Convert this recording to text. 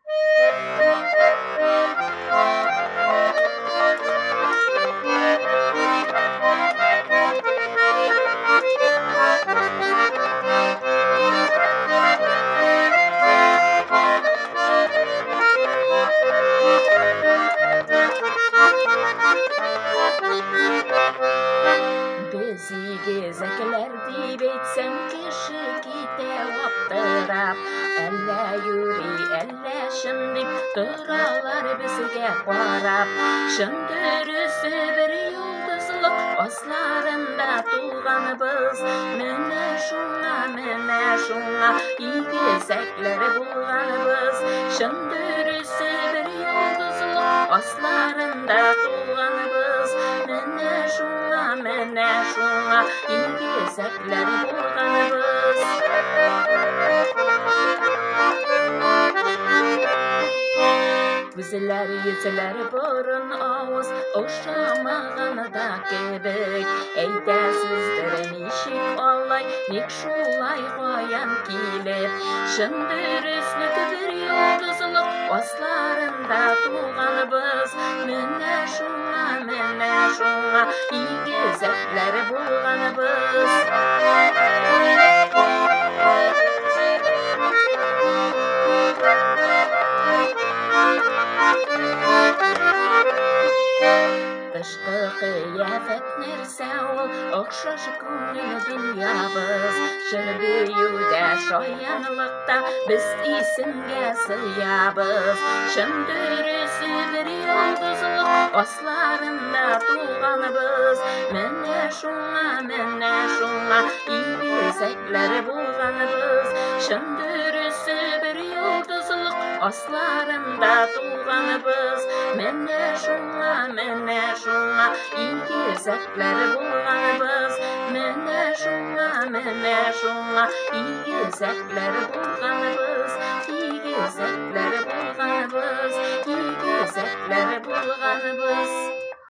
Bizi gezekler deyip etsem kişi kite vaptırap. Elle yürü elle şimdi duralar bizge qarap. Şındırısı bir yıldızlık aslarında tuğanımız. Mene şuna iyi gezekleri bulganımız. Şındırısı bir yıldızlık aslarında tuğanımız. Mene şuna iyi gezekleri bulganımız. Bizler yüzler burun ağız oşamağını da kebek. Eydersizdir nişik olay nik şulay koyan kilip. Şındır üslük bir yıldızlık aslarında tuğanımız. Mene şuna iyi gezekleri bulganımız. Dışkı kıyafet nerse ol, okşaş көңіл dünyabız. Жырбеюде шаянлықта біз исімге сыябыз. Шындырысы bir yıldızlık aslarında tuğanımız. Mene şuna iyi gezekleri bulganımız. Şındırысы bir yıldızlık aslarında tuğanımız. Mene şuna iyi gezekleri bulganımız. Mene şuna iyi gezekleri bulganımız. İyi gezekleri bulganımız. İyi gezekleri bulganımız.